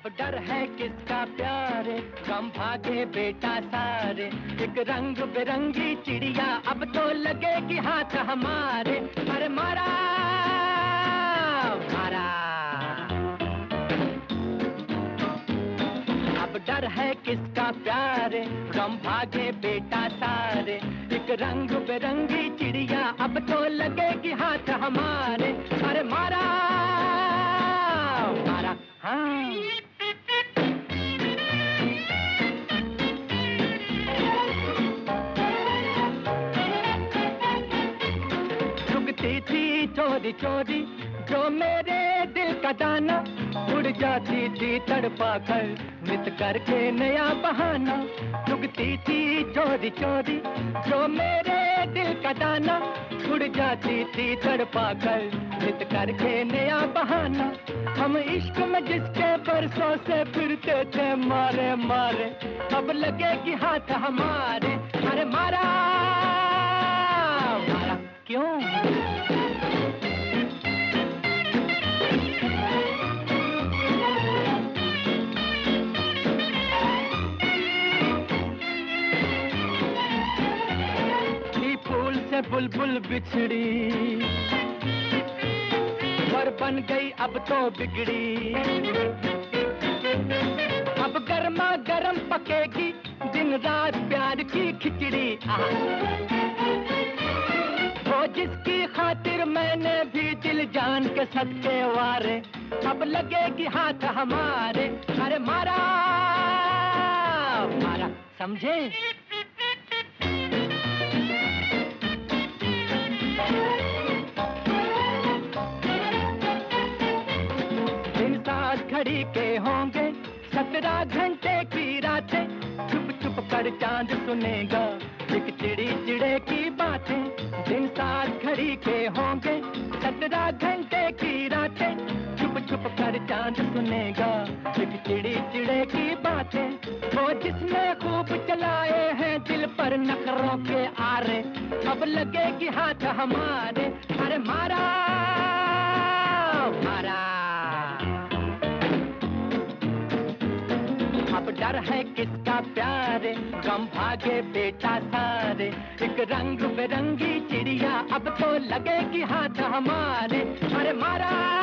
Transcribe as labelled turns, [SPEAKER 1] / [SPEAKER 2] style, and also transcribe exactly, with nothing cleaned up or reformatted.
[SPEAKER 1] अब डर है किसका प्यारे, गम भागे बेटा सारे। एक रंग बिरंगी चिड़िया अब तो लगेगी हाथ हमारे। अरे मारा मारा, अब डर है किसका प्यारे, गम भागे बेटा सारे। एक रंग बिरंगी चिड़िया अब तो लगेगी हाथ हमारे। अरे मारा मारा, हाँ। चुगती थी चोरी चोरी जो मेरे दिल का दाना, उड़ जाती थी तड़पा कर नित करके नया बहाना। चुगती थी चोरी चोरी जो मेरे दिल का दाना, उड़ जाती थी तड़पा कर नित करके नया बहाना। हम इश्क में जिसके बरसों से फिरते थे मारे मारे, अब लगेगी हाथ हमारे। अरे मारा मारा, क्यों? फूल से बुलबुल बिछड़ी, और बन गई अब तो बिगड़ी। अब गर्मा गर्म पकेगी दिन रात प्यार की खिचड़ी। वो जिसकी खातिर मैंने भी दिल जान के सदके वारे, अब लगेगी हाथ हमारे। अरे मारा मारा, समझे? घड़ी के होंगे सत्रह घंटे की रातें, चुप चुप कर चांद सुनेगा एक चिड़ी चिड़े की बातें। दिन सात घड़ी के होंगे सत्रह घंटे की रातें, चुप चुप कर चांद सुनेगा एक चिड़ी चिड़े की बातें। वो जिसने खूब चलाए हैं दिल पर नखरों के आरे, अब लगेगी हाथ हमारे। अरे मारा मारा, अब डर है किसका प्यारे, गम भागे बेटा सारे। एक रंग बिरंगी चिड़िया अब तो लगेगी हाथ हमारे। अरे मारा